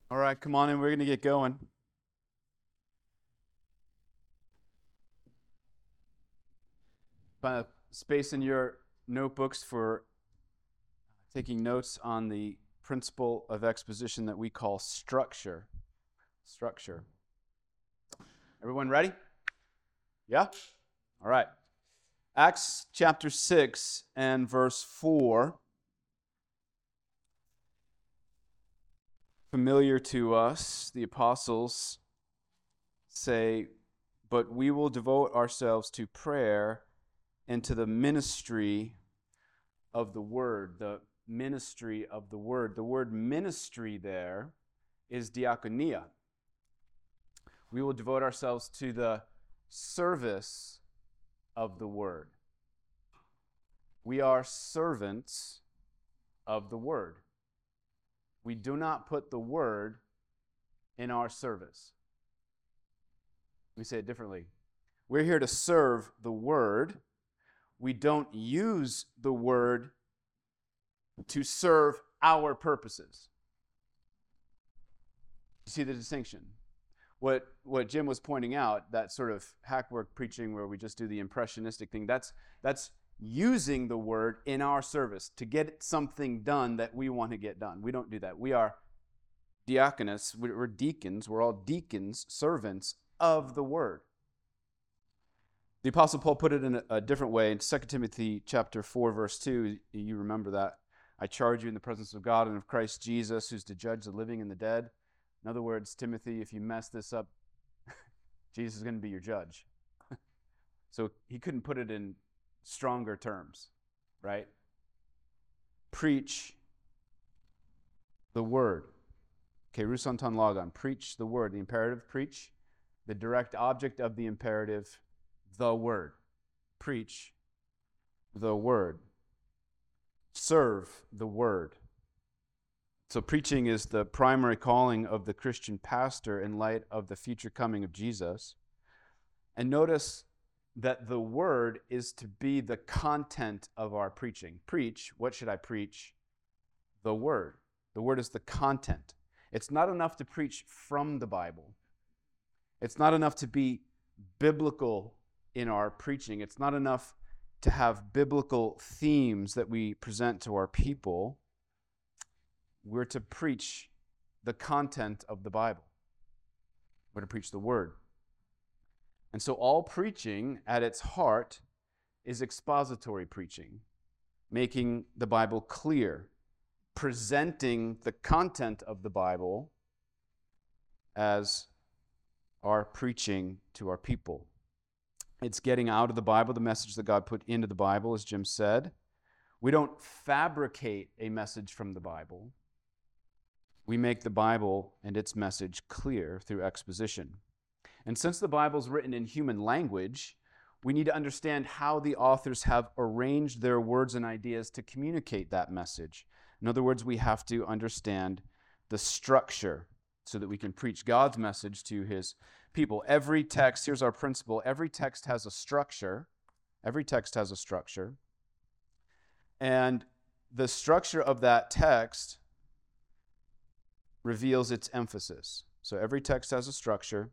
All right, come on in. We're going to get going. Find a space in your notebooks for taking notes on the principle of exposition that we call structure. Structure. Everyone ready? Yeah? All right. Acts chapter 6 and verse 4. Familiar to us, the apostles say, "But we will devote ourselves to prayer and to the ministry of the word." The ministry of the word. The word ministry there is diakonia. We will devote ourselves to the service of the word. We are servants of the word. We do not put the word in our service. Let me say it differently. We're here to serve the word. We don't use the word to serve our purposes. You see the distinction? What Jim was pointing out, that sort of hackwork preaching where we just do the impressionistic thing, that's using the word in our service to get something done that we want to get done. We don't do that. We are diaconus, we're deacons, we're all deacons, servants of the word. The Apostle Paul put it in a different way in 2 Timothy chapter 4, verse 2. You remember that. "I charge you in the presence of God and of Christ Jesus, who's to judge the living and the dead." In other words, Timothy, if you mess this up, Jesus is going to be your judge. So he couldn't put it in stronger terms, right? Preach the word. Keruson ton logon. Preach the word. The imperative, preach. The direct object of the imperative, the word. Preach the word. Serve the word. So preaching is the primary calling of the Christian pastor in light of the future coming of Jesus. And notice that the word is to be the content of our preaching. Preach, what should I preach? The word. The word is the content. It's not enough to preach from the Bible. It's not enough to be biblical in our preaching. It's not enough to have biblical themes that we present to our people. We're to preach the content of the Bible. We're to preach the word. And so all preaching at its heart is expository preaching, making the Bible clear, presenting the content of the Bible as our preaching to our people. It's getting out of the Bible the message that God put into the Bible, as Jim said. We don't fabricate a message from the Bible. We make the Bible and its message clear through exposition. And since the Bible is written in human language, we need to understand how the authors have arranged their words and ideas to communicate that message. In other words, we have to understand the structure so that we can preach God's message to his people. Every text, here's our principle, every text has a structure. Every text has a structure. And the structure of that text reveals its emphasis. So every text has a structure,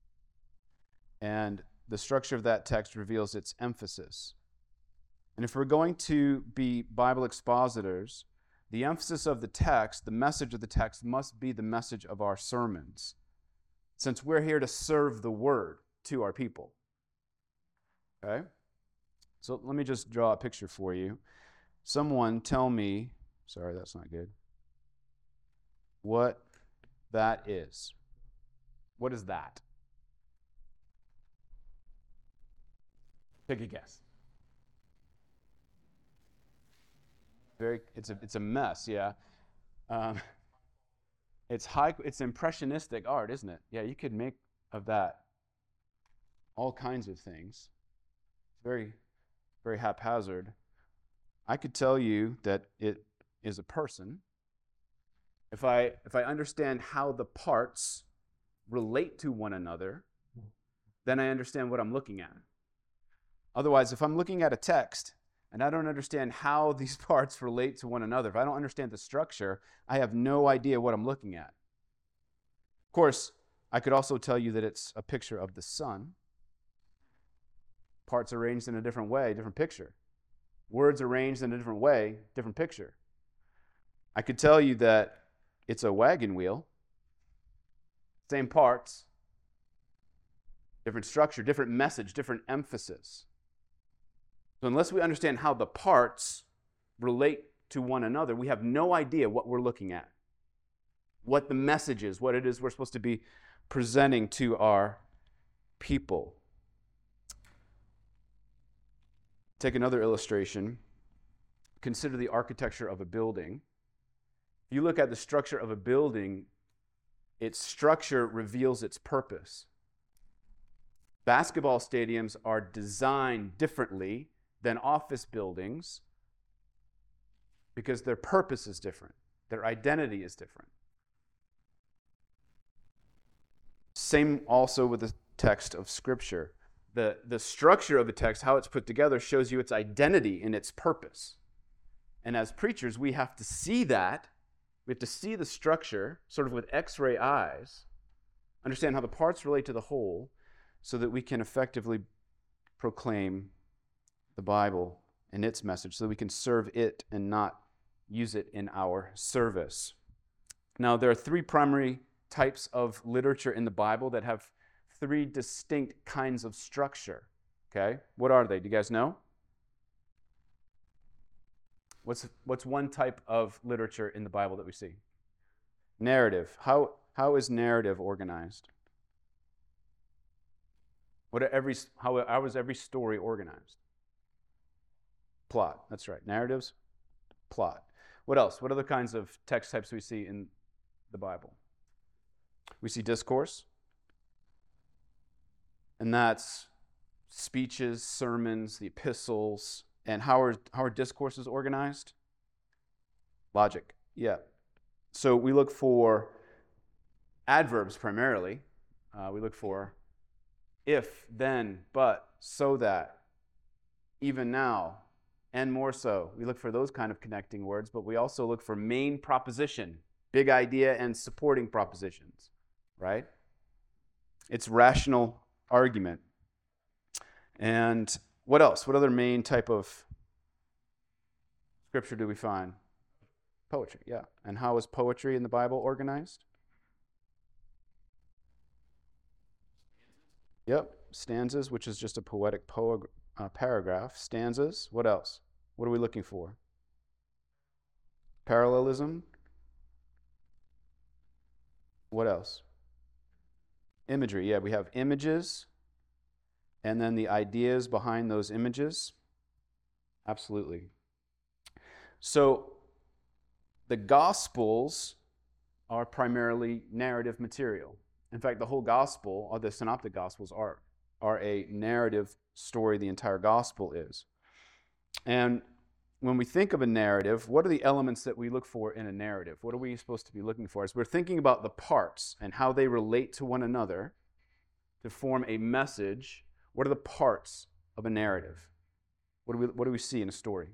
and the structure of that text reveals its emphasis. And if we're going to be Bible expositors, the emphasis of the text, the message of the text, must be the message of our sermons, since we're here to serve the word to our people. Okay? So let me just draw a picture for you. Someone tell me, sorry, that's not good, what that is. What is that? Take a guess. It's a mess, yeah. It's impressionistic art, isn't it? Yeah, you could make of that all kinds of things. Very, very haphazard. I could tell you that it is a person. If I understand how the parts relate to one another, then I understand what I'm looking at. Otherwise, if I'm looking at a text and I don't understand how these parts relate to one another, if I don't understand the structure, I have no idea what I'm looking at. course, I could also tell you that it's a picture of the sun. Parts arranged in a different way, different picture. Words arranged in a different way, different picture. I could tell you that it's a wagon wheel, same parts, different structure, different message, different emphasis. So unless we understand how the parts relate to one another, we have no idea what we're looking at, what the message is, what it is we're supposed to be presenting to our people. Take another illustration. Consider the architecture of a building. If you look at the structure of a building, its structure reveals its purpose. Basketball stadiums are designed differently than office buildings because their purpose is different. Their identity is different. Same also with the text of Scripture. The structure of the text, how it's put together, shows you its identity and its purpose. And as preachers, we have to see that. We have to see the structure sort of with X-ray eyes, understand how the parts relate to the whole, so that we can effectively proclaim the Bible and its message, so that we can serve it and not use it in our service. Now, there are three primary types of literature in the Bible that have three distinct kinds of structure. Okay? What are they? Do you guys know? What's one type of literature in the Bible that we see? Narrative. How is narrative organized? How is every story organized? Plot. That's right. Narratives, plot. What else? What other kinds of text types do we see in the Bible? We see discourse. And that's speeches, sermons, the epistles. And how are discourses organized? Logic. Yeah. So we look for adverbs primarily. We look for if, then, but, so that, even now, and more so. We look for those kind of connecting words, but we also look for main proposition, big idea, and supporting propositions, right? It's rational argument. And what else? What other main type of scripture do we find? Poetry, yeah. And how is poetry in the Bible organized? Yep, stanzas, which is just a poetic paragraph. Stanzas, what else? What are we looking for? Parallelism. What else? Imagery, yeah, we have images, and then the ideas behind those images. Absolutely. So, the Gospels are primarily narrative material. In fact, the whole Gospel, or the Synoptic Gospels, are a narrative story. The entire Gospel is. And when we think of a narrative, what are the elements that we look for in a narrative? What are we supposed to be looking for? As we're thinking about the parts and how they relate to one another to form a message, what are the parts of a narrative? What do we see in a story?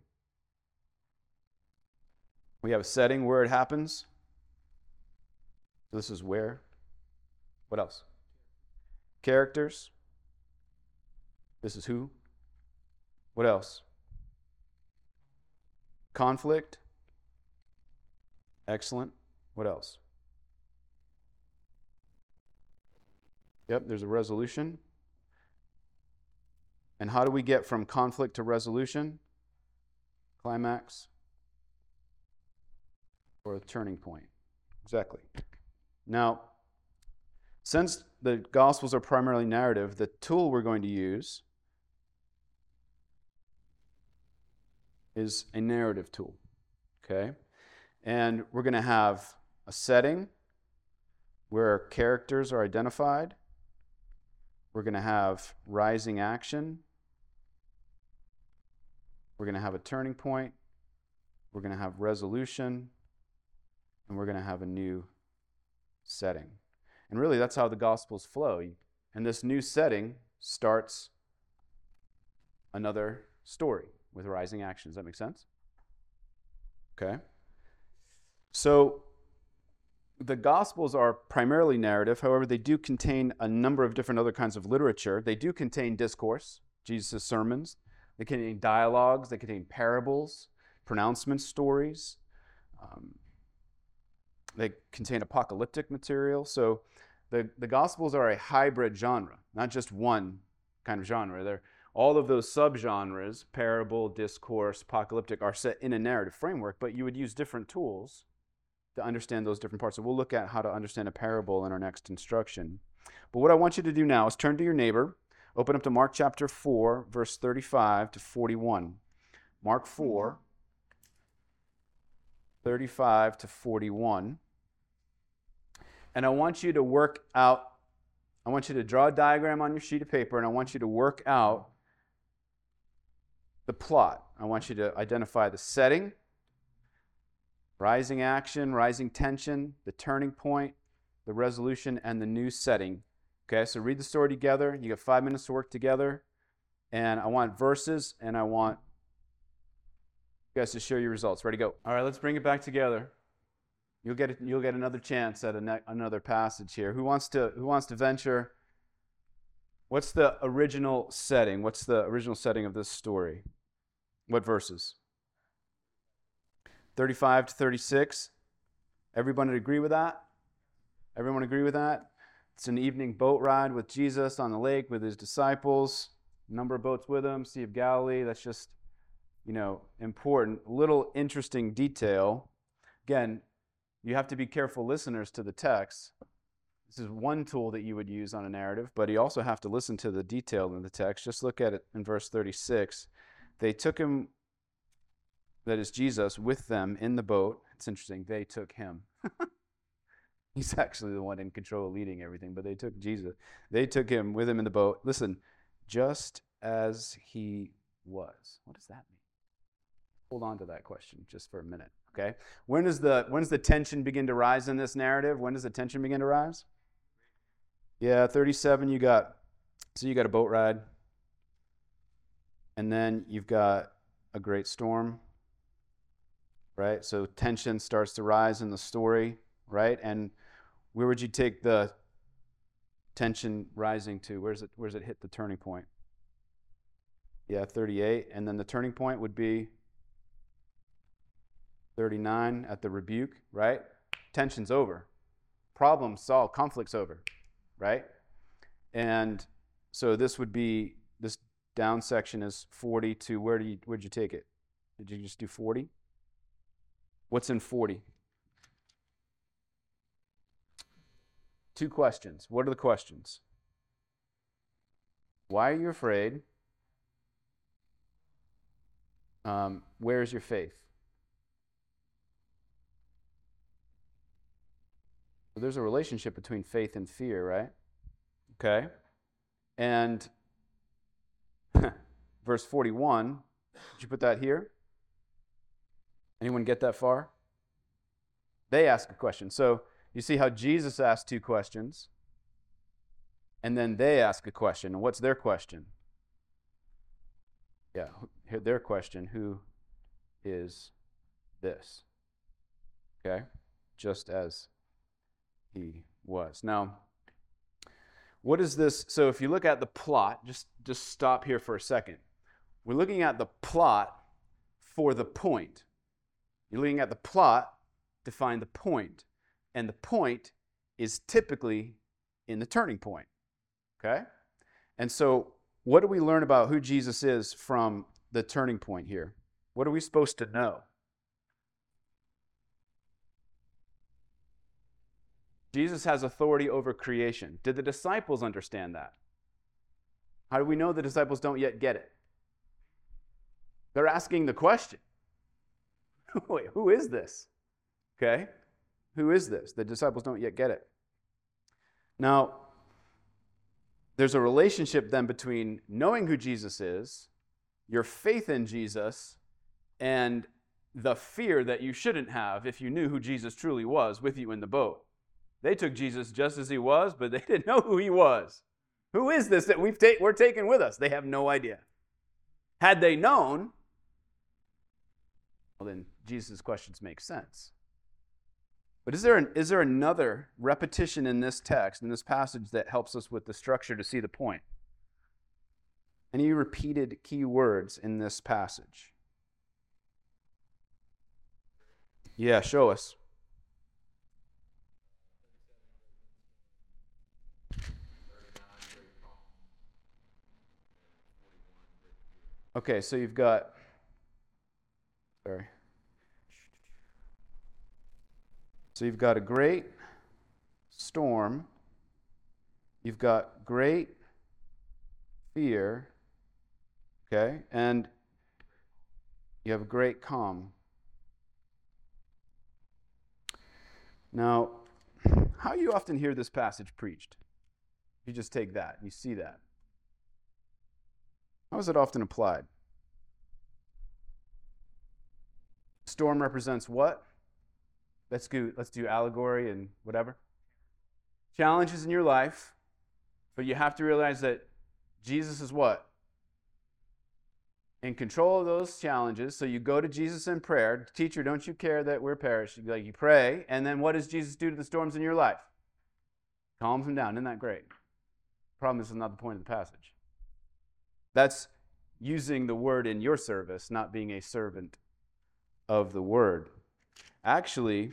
We have a setting where it happens. So this is where. What else? Characters. This is who. What else? Conflict. Excellent. What else? Yep, there's a resolution. And how do we get from conflict to resolution? Climax. Or a turning point. Exactly. Now, since the Gospels are primarily narrative, the tool we're going to use is a narrative tool. Okay? And we're going to have a setting where characters are identified. We're going to have rising action. We're going to have a turning point. We're going to have resolution. And we're going to have a new setting. And really, that's how the Gospels flow. And this new setting starts another story with rising action. Does that make sense? Okay. So the Gospels are primarily narrative. However, they do contain a number of different other kinds of literature. They do contain discourse, Jesus' sermons. They contain dialogues. They contain parables, pronouncement stories. They contain apocalyptic material. So the Gospels are a hybrid genre, not just one kind of genre. They're all of those subgenres, parable, discourse, apocalyptic, are set in a narrative framework, but you would use different tools to understand those different parts. So we'll look at how to understand a parable in our next instruction. But what I want you to do now is turn to your neighbor, open up to Mark chapter 4, verse 35 to 41. Mark 4, 35 to 41. And I want you to I want you to draw a diagram on your sheet of paper, and I want you to work out the plot. I want you to identify the setting, rising action, rising tension, the turning point, the resolution, and the new setting. Okay, so read the story together. You got 5 minutes to work together. And I want verses, and I want you guys to share your results. Ready, go. All right, let's bring it back together. You'll get another chance at another passage here. Who wants to venture? What's the original setting? What's the original setting of this story? What verses? 35 to 36. Everyone agree with that? Everyone agree with that? It's an evening boat ride with Jesus on the lake with his disciples. A number of boats with him. Sea of Galilee. That's just, important. Little interesting detail. Again, you have to be careful listeners to the text. This is one tool that you would use on a narrative, but you also have to listen to the detail in the text. Just look at it in verse 36. They took him, that is Jesus, with them in the boat. It's interesting. They took him. He's actually the one in control of leading everything, but they took Jesus. They took him with him in the boat. Listen, just as he was. What does that mean? Hold on to that question just for a minute, okay? When does the tension begin to rise in this narrative? When does the tension begin to rise? Yeah, 37, you got a boat ride. And then you've got a great storm, right? So tension starts to rise in the story, right? And where would you take the tension rising to? Where's it hit the turning point? Yeah, 38. And then the turning point would be 39 at the rebuke, right? Tension's over. Problem solved. Conflict's over, right? And so this down section is 40 to where'd you take it? Did you just do 40? What's in 40? 2 questions. What are the questions? Why are you afraid? Where is your faith? So there's a relationship between faith and fear, right? Okay. And verse 41, did you put that here? Anyone get that far? They ask a question. So you see how Jesus asked 2 questions, and then they ask a question. And what's their question? Yeah, their question, who is this? Okay, just as he was. Now, what is this? So if you look at the plot, just stop here for a second. We're looking at the plot for the point. You're looking at the plot to find the point. And the point is typically in the turning point. Okay? And so what do we learn about who Jesus is from the turning point here? What are we supposed to know? Jesus has authority over creation. Did the disciples understand that? How do we know the disciples don't yet get it? They're asking the question. Wait, who is this? Okay? Who is this? The disciples don't yet get it. Now, there's a relationship then between knowing who Jesus is, your faith in Jesus, and the fear that you shouldn't have if you knew who Jesus truly was with you in the boat. They took Jesus just as he was, but they didn't know who he was. Who is this that we're taking with us? They have no idea. Had they known, well, then Jesus' questions make sense. But is there another repetition in this text, in this passage, that helps us with the structure to see the point? Any repeated key words in this passage? Yeah, show us. Okay, so you've got, sorry. So you've got a great storm. You've got great fear. Okay, and you have a great calm. Now, how you often hear this passage preached? You just take that, you see that. How is it often applied? Storm represents what? Let's do allegory and whatever. Challenges in your life, but you have to realize that Jesus is what? In control of those challenges. So you go to Jesus in prayer. Teacher, don't you care that we're perishing? You pray, and then what does Jesus do to the storms in your life? Calms them down. Isn't that great? Problem, this is not the point of the passage. That's using the word in your service, not being a servant of the word. Actually,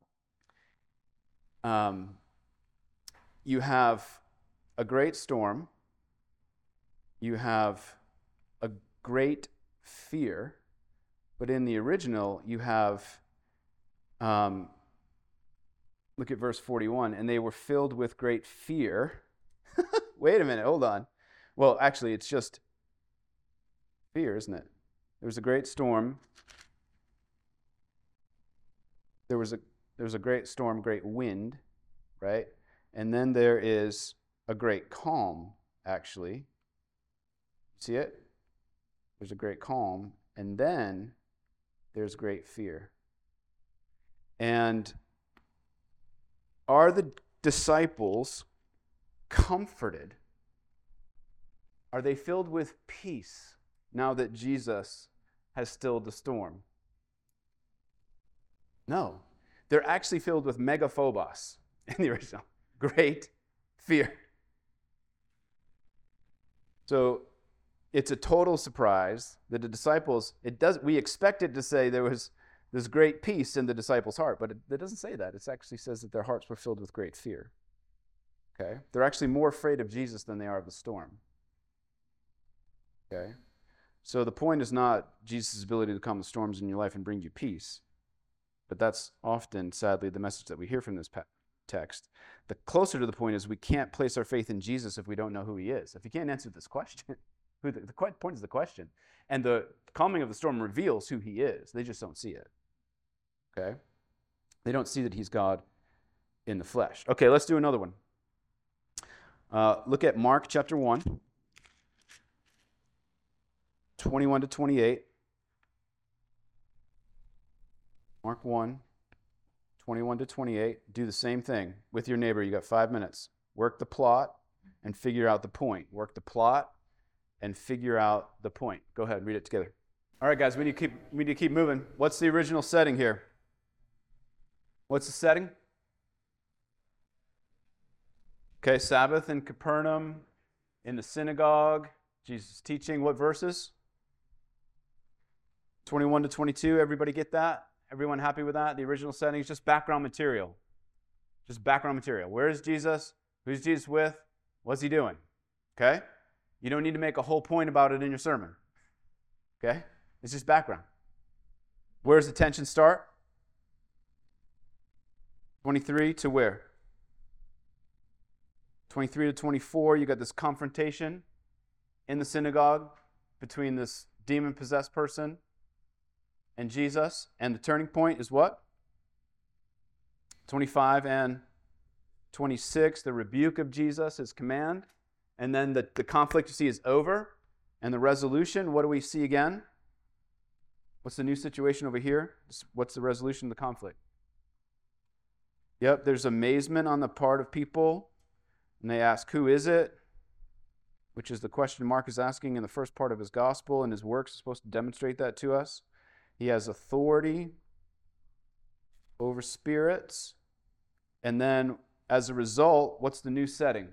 you have a great storm. You have a great fear. But in the original, you have, look at verse 41, and they were filled with great fear. Wait a minute, hold on. Well, actually, it's just fear, isn't it? There was a great storm. There was a great storm, great wind, right? And then there is a great calm, actually. See it? There's a great calm, and then there's great fear. And are the disciples comforted? Are they filled with peace now that Jesus has stilled the storm? No. They're actually filled with megaphobos in the original. Great fear. So it's a total surprise that the disciples, we expect it to say there was this great peace in the disciples' heart, but it doesn't say that. It actually says that their hearts were filled with great fear. Okay? They're actually more afraid of Jesus than they are of the storm. Okay? So the point is not Jesus' ability to calm the storms in your life and bring you peace, but that's often, sadly, the message that we hear from this text. The closer to the point is we can't place our faith in Jesus if we don't know who he is. If you can't answer this question, the point is the question. And the calming of the storm reveals who he is. They just don't see it. Okay? They don't see that he's God in the flesh. Okay, let's do another one. Look at Mark chapter 1, 21 to 28. Mark 1, 21 to 28. Do the same thing with your neighbor. You got 5 minutes. Work the plot and figure out the point. Work the plot and figure out the point. Go ahead, read it together. All right, guys, we need to keep moving. What's the original setting here? What's the setting? Okay, Sabbath in Capernaum, in the synagogue, Jesus teaching. What verses? 21 to 22. Everybody get that? Everyone happy with that? The original setting is just background material. Just background material. Where is Jesus? Who's Jesus with? What's he doing? Okay? You don't need to make a whole point about it in your sermon. Okay? It's just background. Where does the tension start? 23 to where? 23 to 24, you got this confrontation in the synagogue between this demon-possessed person and Jesus. And the turning point is what? 25 and 26, the rebuke of Jesus, his command. And then the conflict you see is over. And the resolution, what do we see again? What's the new situation over here? What's the resolution of the conflict? Yep, there's amazement on the part of people. And they ask, who is it? Which is the question Mark is asking in the first part of his gospel, and his works are supposed to demonstrate that to us. He has authority over spirits. And then, as a result, what's the new setting?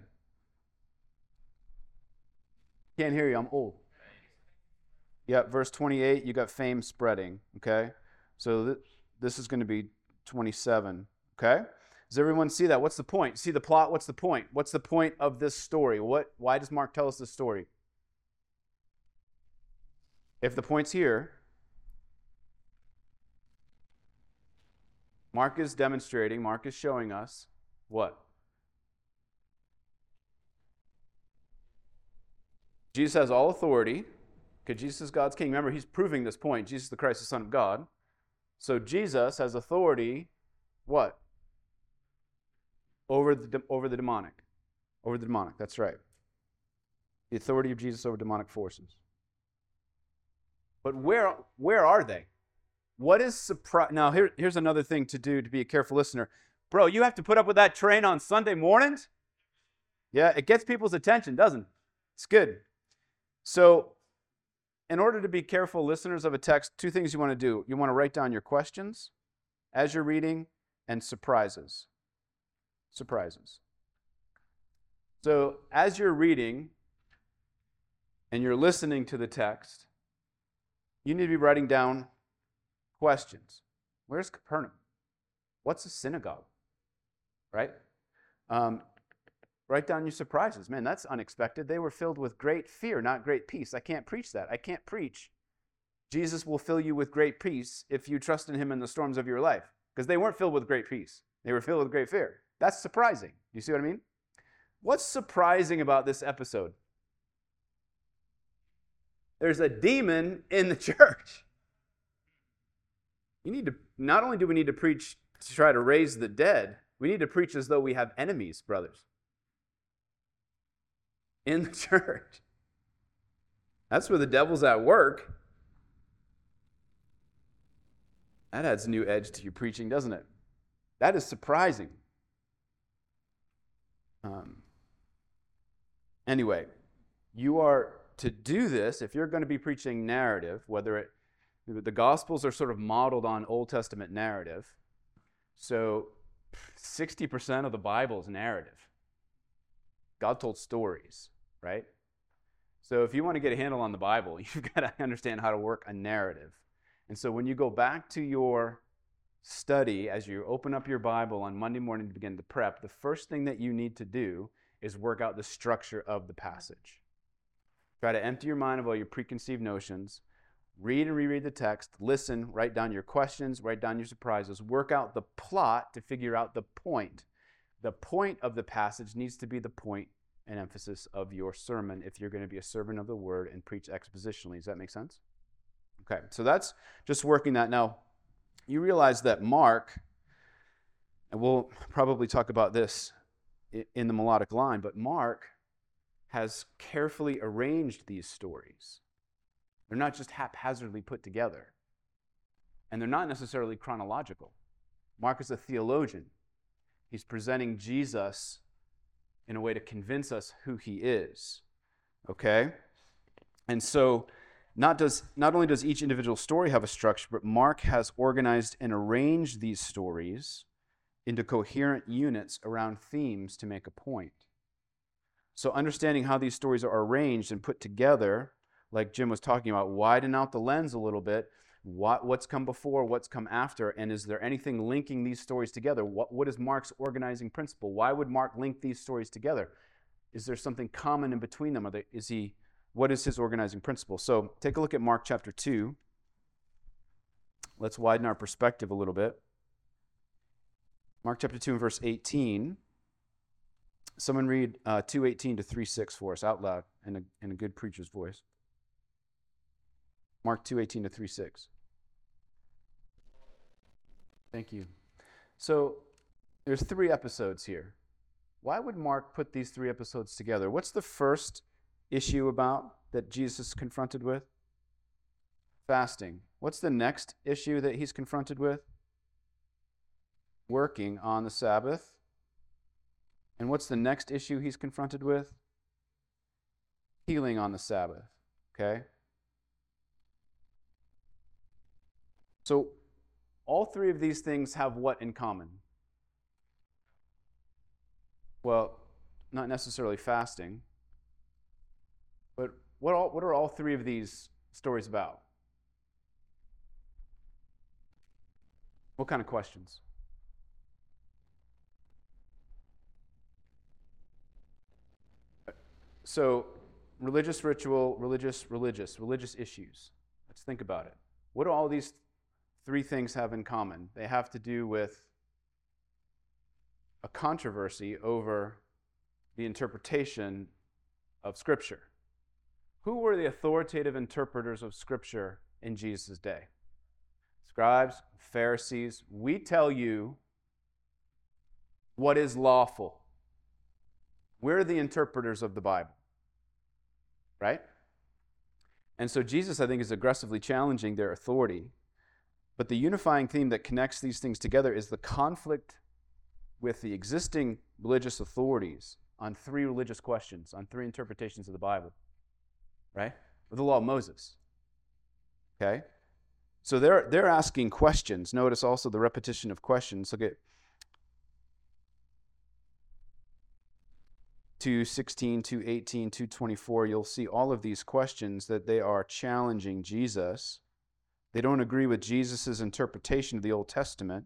Can't hear you, I'm old. Yep, verse 28, you got fame spreading, okay? So this is going to be 27, okay? Does everyone see that? What's the point? See the plot? What's the point? What's the point of this story? Why does Mark tell us this story? If the point's here, Mark is demonstrating, Mark is showing us what? Jesus has all authority, because Jesus is God's king. Remember, he's proving this point. Jesus is the Christ, the Son of God. So Jesus has authority, what? Over the demonic. Over the demonic, that's right. The authority of Jesus over demonic forces. But where are they? What is surprise? Now, here's another thing to do to be a careful listener. Bro, you have to put up with that train on Sunday mornings? Yeah, it gets people's attention, doesn't it? It's good. So, in order to be careful listeners of a text, two things you want to do. You want to write down your questions as you're reading and surprises. Surprises. So, as you're reading and you're listening to the text, you need to be writing down questions. Where's Capernaum? What's a synagogue? Right? Write down your surprises. Man, that's unexpected. They were filled with great fear, not great peace. I can't preach that. I can't preach. Jesus will fill you with great peace if you trust in him in the storms of your life. Because they weren't filled with great peace. They were filled with great fear. That's surprising. Do you see what I mean? What's surprising about this episode? There's a demon in the church. Not only do we need to preach to try to raise the dead, we need to preach as though we have enemies, brothers, in the church. That's where the devil's at work. That adds a new edge to your preaching, doesn't it? That is surprising. Anyway, you are to do this if you're going to be preaching narrative, the Gospels are sort of modeled on Old Testament narrative. So 60% of the Bible is narrative. God told stories, right? So if you want to get a handle on the Bible, you've got to understand how to work a narrative. And so when you go back to your study, as you open up your Bible on Monday morning to begin to prep, the first thing that you need to do is work out the structure of the passage. Try to empty your mind of all your preconceived notions. Read and reread the text. Listen. Write down your questions. Write down your surprises. Work out the plot to figure out the point. The point of the passage needs to be the point and emphasis of your sermon if you're going to be a servant of the word and preach expositionally. Does that make sense? Okay, so that's just working that. Now, you realize that Mark, and we'll probably talk about this in the melodic line, but Mark has carefully arranged these stories. They're not just haphazardly put together. And they're not necessarily chronological. Mark is a theologian. He's presenting Jesus in a way to convince us who he is. Okay? And so, not only does each individual story have a structure, but Mark has organized and arranged these stories into coherent units around themes to make a point. So understanding how these stories are arranged and put together, like Jim was talking about, widen out the lens a little bit. What's come before, what's come after, and is there anything linking these stories together? What is Mark's organizing principle? Why would Mark link these stories together? Is there something common in between them? What is his organizing principle? So take a look at Mark chapter 2. Let's widen our perspective a little bit. Mark chapter 2 and verse 18. Someone read 2:18 to 3:6 for us out loud in a good preacher's voice. Mark 2:18 to 3:6. Thank you. So there's 3 episodes here. Why would Mark put these 3 episodes together? What's the first issue about that Jesus is confronted with? Fasting. What's the next issue that he's confronted with? Working on the Sabbath. And what's the next issue he's confronted with? Healing on the Sabbath. Okay? So All three of these things have what in common? Well, not necessarily fasting, but what are all three of these stories about? What kind of questions? So, religious ritual, religious issues. Let's think about it. What do all these three things have in common? They have to do with a controversy over the interpretation of Scripture. Who were the authoritative interpreters of Scripture in Jesus' day? Scribes, Pharisees. We tell you what is lawful. We're the interpreters of the Bible, right? And so Jesus, I think, is aggressively challenging their authority. But the unifying theme that connects these things together is the conflict with the existing religious authorities on three religious questions, on three interpretations of the Bible, right? With the law of Moses, okay? So they're asking questions. Notice also the repetition of questions. Look at 2:16, 2:18, 2:24. You'll see all of these questions that they are challenging Jesus. They don't agree with Jesus' interpretation of the Old Testament.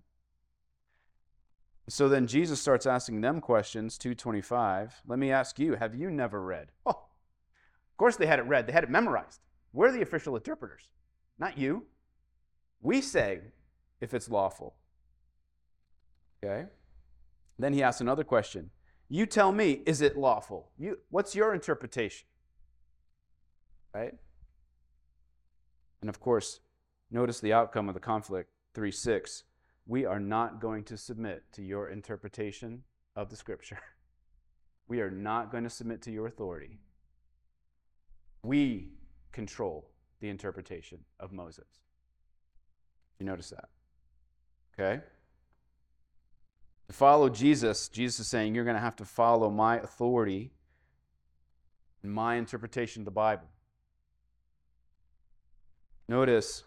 So then Jesus starts asking them questions, 2:25. Let me ask you, have you never read? Oh, of course they had it read. They had it memorized. We're the official interpreters, not you. We say if it's lawful. Okay? Then he asks another question. You tell me, is it lawful? What's your interpretation? Right? And of course, notice the outcome of the conflict, 3:6. We are not going to submit to your interpretation of the Scripture. We are not going to submit to your authority. We control the interpretation of Moses. You notice that? Okay? To follow Jesus, Jesus is saying you're going to have to follow my authority and my interpretation of the Bible. Notice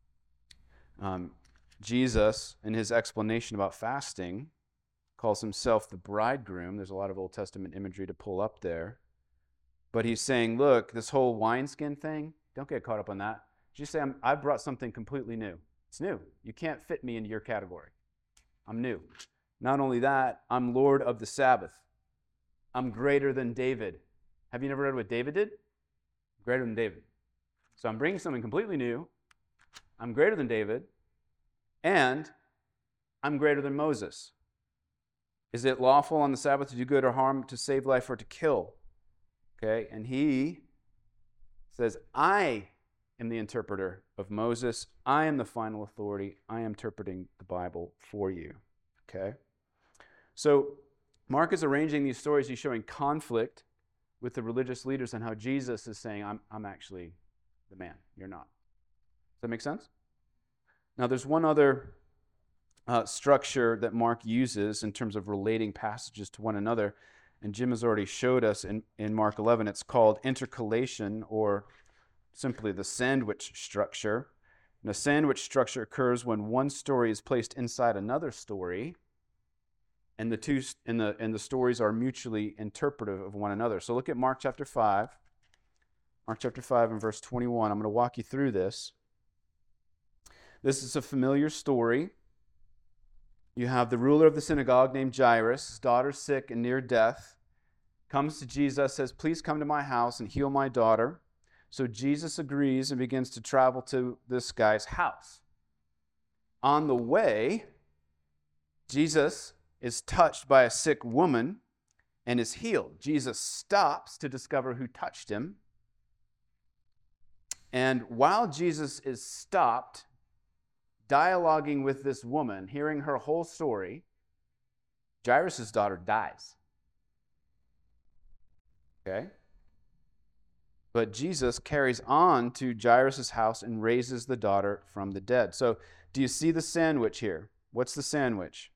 Jesus, in his explanation about fasting, calls himself the bridegroom. There's a lot of Old Testament imagery to pull up there. But he's saying, look, this whole wineskin thing, don't get caught up on that. Just say, I've brought something completely new. It's new. You can't fit me into your category. I'm new. Not only that, I'm Lord of the Sabbath. I'm greater than David. Have you never read what David did? Greater than David. So I'm bringing something completely new. I'm greater than David. And I'm greater than Moses. Is it lawful on the Sabbath to do good or harm, to save life or to kill? Okay, and he says, I am the interpreter of Moses. I am the final authority. I am interpreting the Bible for you. Okay? So Mark is arranging these stories. He's showing conflict with the religious leaders and how Jesus is saying, I'm actually the man. You're not. Does that make sense? Now, there's one other structure that Mark uses in terms of relating passages to one another, and Jim has already showed us in Mark 11. It's called intercalation, or simply the sandwich structure. And a sandwich structure occurs when one story is placed inside another story, and the stories are mutually interpretive of one another. So look at Mark chapter 5. Mark chapter 5 and verse 21. I'm going to walk you through this. This is a familiar story. You have the ruler of the synagogue named Jairus. His daughter's sick and near death. Comes to Jesus, says, please come to my house and heal my daughter. So Jesus agrees and begins to travel to this guy's house. On the way, Jesus is touched by a sick woman and is healed. Jesus stops to discover who touched him. And while Jesus is stopped, dialoguing with this woman, hearing her whole story, Jairus' daughter dies. Okay? But Jesus carries on to Jairus' house and raises the daughter from the dead. So, do you see the sandwich here? What's the sandwich?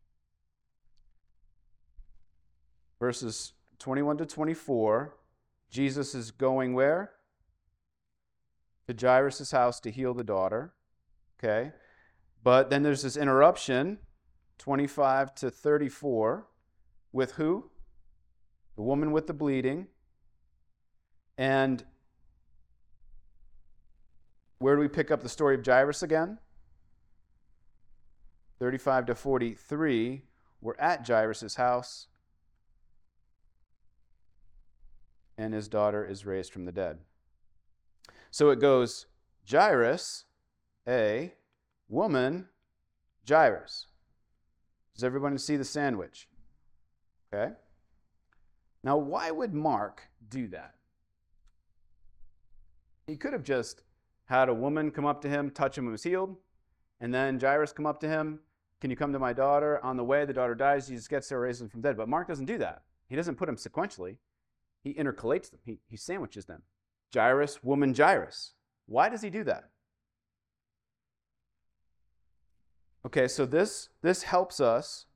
Verses 21 to 24, Jesus is going where? To Jairus' house to heal the daughter. Okay? But then there's this interruption, 25 to 34, with who? The woman with the bleeding. And where do we pick up the story of Jairus again? 35 to 43, we're at Jairus' house, and his daughter is raised from the dead. So it goes Jairus, a woman, Jairus. Does everyone see the sandwich? Okay. Now, why would Mark do that? He could have just had a woman come up to him, touch him, and was healed, and then Jairus come up to him, can you come to my daughter? On the way, the daughter dies, Jesus gets there, raises him from the dead. But Mark doesn't do that. He doesn't put them sequentially. He intercalates them. He sandwiches them. Jairus, woman, Jairus. Why does he do that? Okay, so this helps us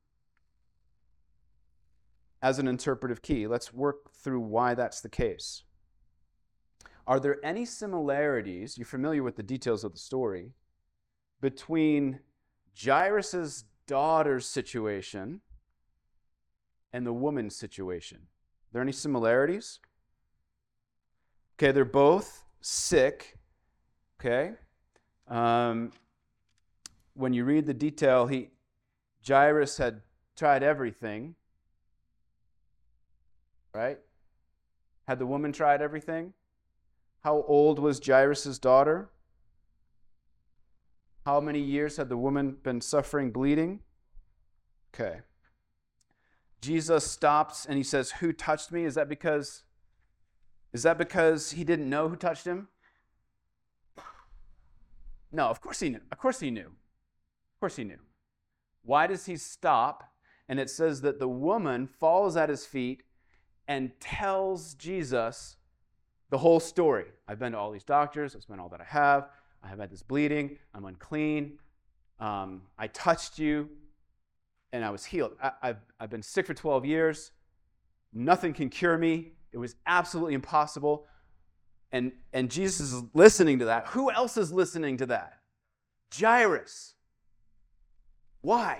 as an interpretive key. Let's work through why that's the case. Are there any similarities, you're familiar with the details of the story, between Jairus' daughter's situation and the woman's situation? Are there any similarities? Okay, they're both sick. Okay. When you read the detail, Jairus had tried everything. Right? Had the woman tried everything? How old was Jairus' daughter? How many years had the woman been suffering bleeding? Okay. Jesus stops and he says, "Who touched me?" Is that because he didn't know who touched him? No, of course he knew. Of course he knew. Of course he knew. Why does he stop? And it says that the woman falls at his feet and tells Jesus the whole story. I've been to all these doctors. I've spent all that I have. I have had this bleeding. I'm unclean. I touched you, and I was healed. I've been sick for 12 years. Nothing can cure me. It was absolutely impossible. And Jesus is listening to that. Who else is listening to that? Jairus. Why?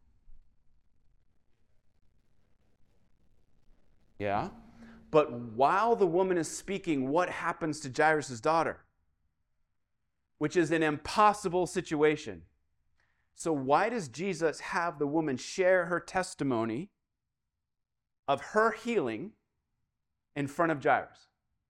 Yeah. But while the woman is speaking, what happens to Jairus' daughter? Which is an impossible situation. So why does Jesus have the woman share her testimony of her healing in front of Jairus?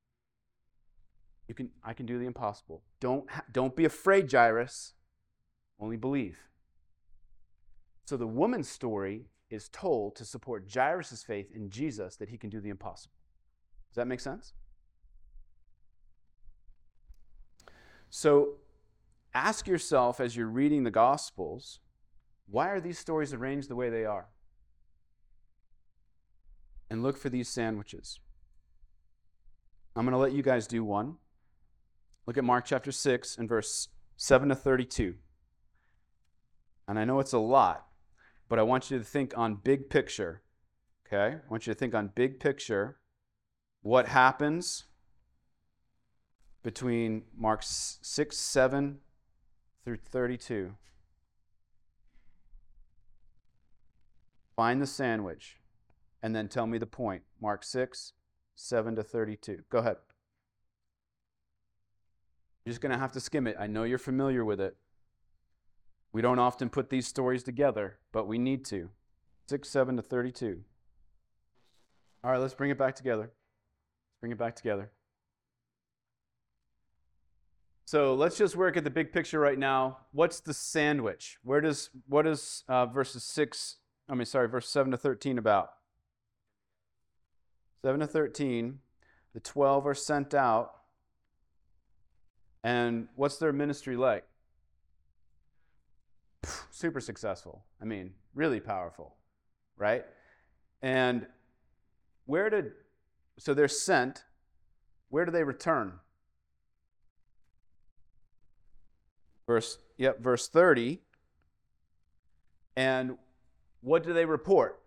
I can do the impossible. Don't be afraid, Jairus. Only believe. So the woman's story is told to support Jairus' faith in Jesus that he can do the impossible. Does that make sense? So ask yourself as you're reading the Gospels, why are these stories arranged the way they are? And look for these sandwiches. I'm going to let you guys do one. Look at Mark chapter 6 and verse 7 to 32. And I know it's a lot, but I want you to think on big picture. Okay? I want you to think on big picture. What happens between Mark 6, 7 through 32? Find the sandwich and then tell me the point. Mark 6, 7 to 32. Go ahead. You're just going to have to skim it. I know you're familiar with it. We don't often put these stories together, but we need to. 6, 7 to 32. All right, let's bring it back together. Bring it back together. So let's just work at the big picture right now. What's the sandwich? What is verse 7 to 13 about? 7 to 13, the 12 are sent out. And what's their ministry like? Super successful. I mean, really powerful, right? And so they're sent. Where do they return? Verse 30. And what do they report?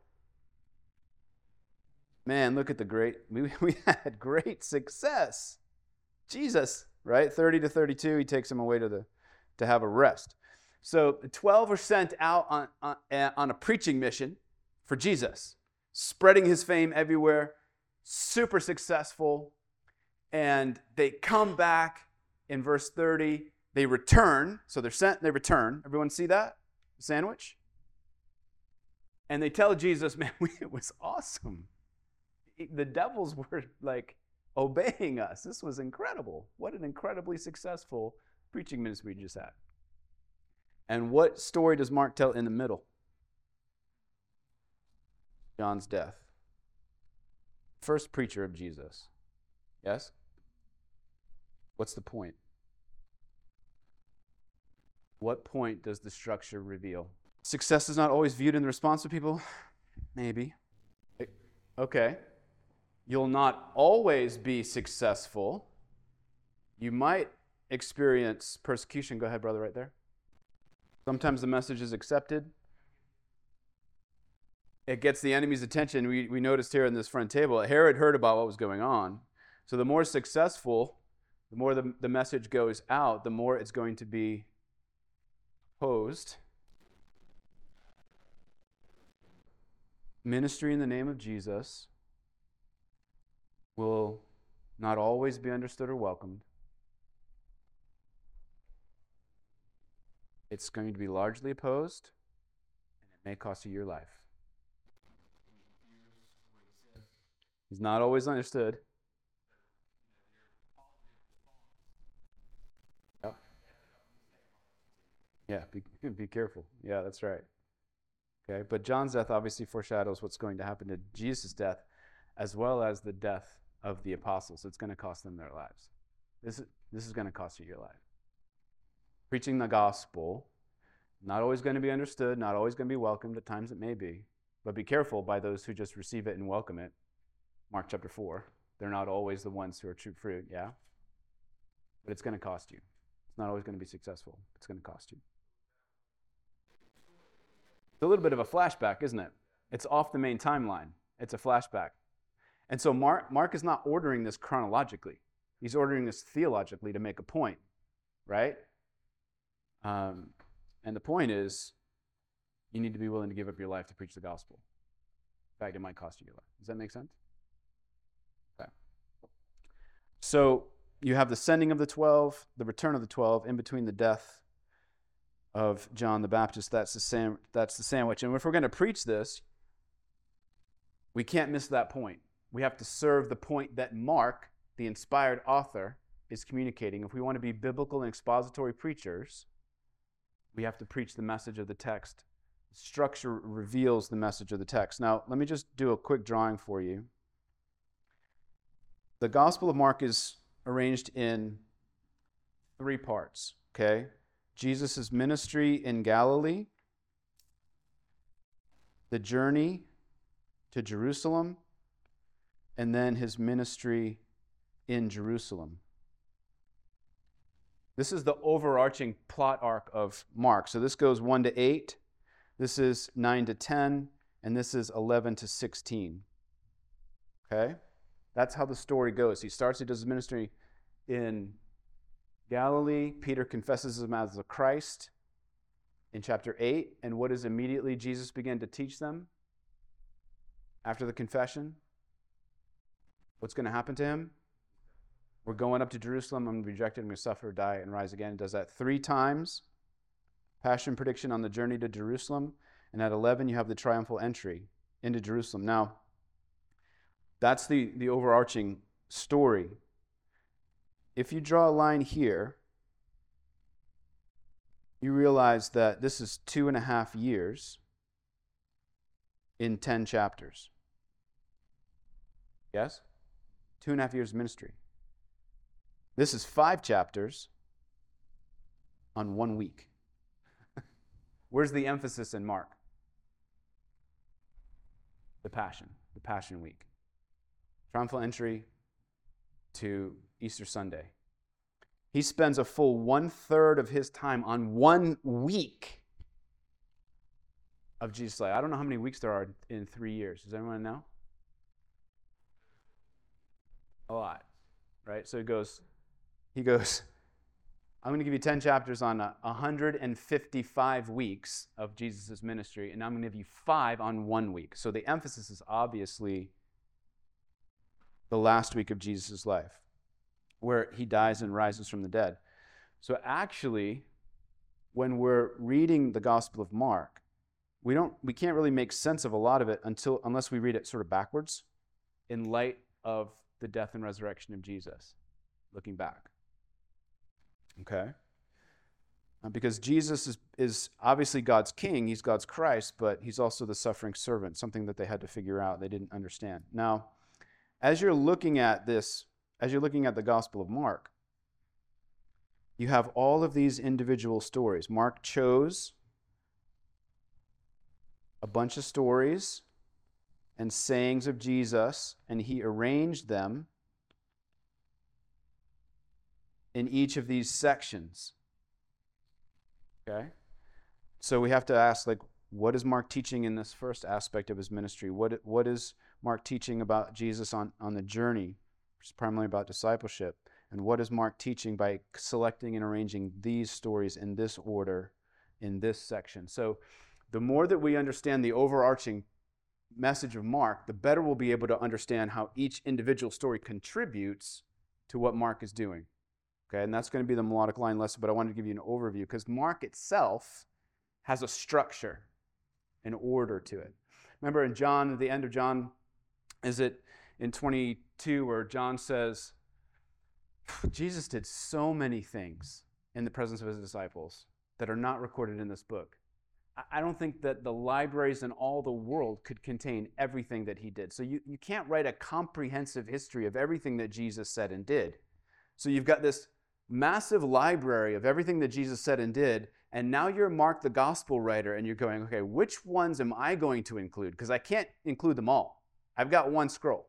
Man, look at we had great success. Jesus, right? 30 to 32, he takes them away to have a rest. So the 12 are sent out on a preaching mission for Jesus, spreading his fame everywhere, super successful. And they come back in verse 30. They return. So they're sent, they return. Everyone see that? The sandwich? And they tell Jesus, man, it was awesome. The devils were like obeying us. This was incredible. What an incredibly successful preaching ministry we just had. And what story does Mark tell in the middle? John's death. First preacher of Jesus. Yes? What's the point? What point does the structure reveal? Success is not always viewed in the response of people? Maybe. Okay. You'll not always be successful. You might experience persecution. Go ahead, brother, right there. Sometimes the message is accepted. It gets the enemy's attention. We noticed here in this front table, Herod heard about what was going on. So the more successful, the more the message goes out, the more it's going to be opposed. Ministry in the name of Jesus will not always be understood or welcomed. It's going to be largely opposed, and it may cost you your life. He's not always understood. Yep. Yeah, be careful. Yeah, that's right. Okay, but John's death obviously foreshadows what's going to happen to Jesus' death, as well as the death of the apostles. It's going to cost them their lives. This is going to cost you your life. Preaching the gospel, not always going to be understood, not always going to be welcomed. At times it may be. But be careful by those who just receive it and welcome it. Mark chapter 4. They're not always the ones who are true fruit, yeah? But it's going to cost you. It's not always going to be successful. It's going to cost you. It's a little bit of a flashback, isn't it? It's off the main timeline. It's a flashback. And so Mark is not ordering this chronologically. He's ordering this theologically to make a point, right? And the point is, you need to be willing to give up your life to preach the gospel. In fact, it might cost you your life. Does that make sense? Okay. So you have the sending of the 12, the return of the 12, in between the death of John the Baptist. That's the sandwich. And if we're going to preach this, we can't miss that point. We have to serve the point that Mark, the inspired author, is communicating. If we want to be biblical and expository preachers, we have to preach the message of the text. Structure reveals the message of the text. Now, let me just do a quick drawing for you. The Gospel of Mark is arranged in 3 parts, okay? Jesus' ministry in Galilee, the journey to Jerusalem, and then his ministry in Jerusalem. This is the overarching plot arc of Mark. So this goes 1 to 8, this is 9 to 10, and this is 11 to 16. Okay? That's how the story goes. He does his ministry in Galilee. Peter confesses him as the Christ in chapter 8. And what does immediately Jesus begin to teach them after the confession? What's going to happen to him? We're going up to Jerusalem. I'm going to be rejected. I'm going to suffer, die, and rise again. He does that 3 times. Passion prediction on the journey to Jerusalem. And at 11, you have the triumphal entry into Jerusalem. Now, that's the overarching story. If you draw a line here, you realize that this is 2.5 years in 10 chapters. Yes? 2.5 years of ministry. This is 5 chapters on 1 week. Where's the emphasis in Mark? The Passion Week. Triumphal entry to Easter Sunday. He spends a full 1/3 of his time on 1 week of Jesus' life. I don't know how many weeks there are in 3 years. Does anyone know? A lot, right? So he goes I'm going to give you 10 chapters on 155 weeks of Jesus' ministry, and I'm going to give you 5 on 1 week. So the emphasis is obviously the last week of Jesus' life, where he dies and rises from the dead. So actually, when we're reading the Gospel of Mark, we can't really make sense of a lot of it unless we read it sort of backwards in light of the death and resurrection of Jesus, looking back. Okay? Because Jesus is obviously God's king, he's God's Christ, but he's also the suffering servant, something that they had to figure out, they didn't understand. Now, as you're looking at the Gospel of Mark, you have all of these individual stories. Mark chose a bunch of stories and sayings of Jesus, and he arranged them in each of these sections. Okay? So we have to ask, what is Mark teaching in this first aspect of his ministry? What is Mark teaching about Jesus on the journey, which is primarily about discipleship? And what is Mark teaching by selecting and arranging these stories in this order, in this section? So the more that we understand the overarching message of Mark, the better we'll be able to understand how each individual story contributes to what Mark is doing. Okay, and that's going to be the melodic line lesson, but I wanted to give you an overview because Mark itself has a structure, an order to it. Remember in John, at the end of John, is it in 22 where John says, Jesus did so many things in the presence of his disciples that are not recorded in this book. I don't think that the libraries in all the world could contain everything that he did. So you can't write a comprehensive history of everything that Jesus said and did. So you've got this massive library of everything that Jesus said and did, and now you're Mark the gospel writer, and you're going, okay, which ones am I going to include? Because I can't include them all. I've got one scroll.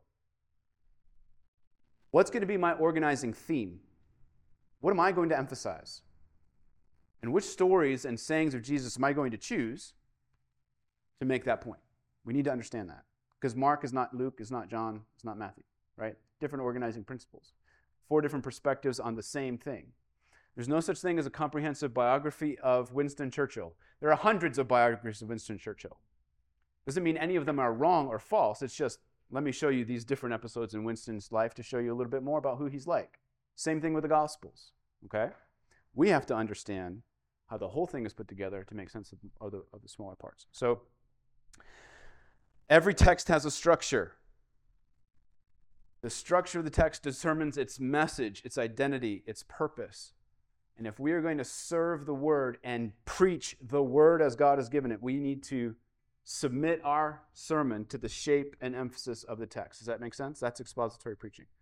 What's going to be my organizing theme? What am I going to emphasize? And which stories and sayings of Jesus am I going to choose to make that point? We need to understand that. Because Mark is not Luke, is not John, is not Matthew, right? Different organizing principles. 4 different perspectives on the same thing. There's no such thing as a comprehensive biography of Winston Churchill. There are hundreds of biographies of Winston Churchill. Doesn't mean any of them are wrong or false. It's just, let me show you these different episodes in Winston's life to show you a little bit more about who he's like. Same thing with the Gospels, okay? We have to understand how the whole thing is put together to make sense of the smaller parts. So, every text has a structure. The structure of the text determines its message, its identity, its purpose. And if we are going to serve the word and preach the word as God has given it, we need to submit our sermon to the shape and emphasis of the text. Does that make sense? That's expository preaching.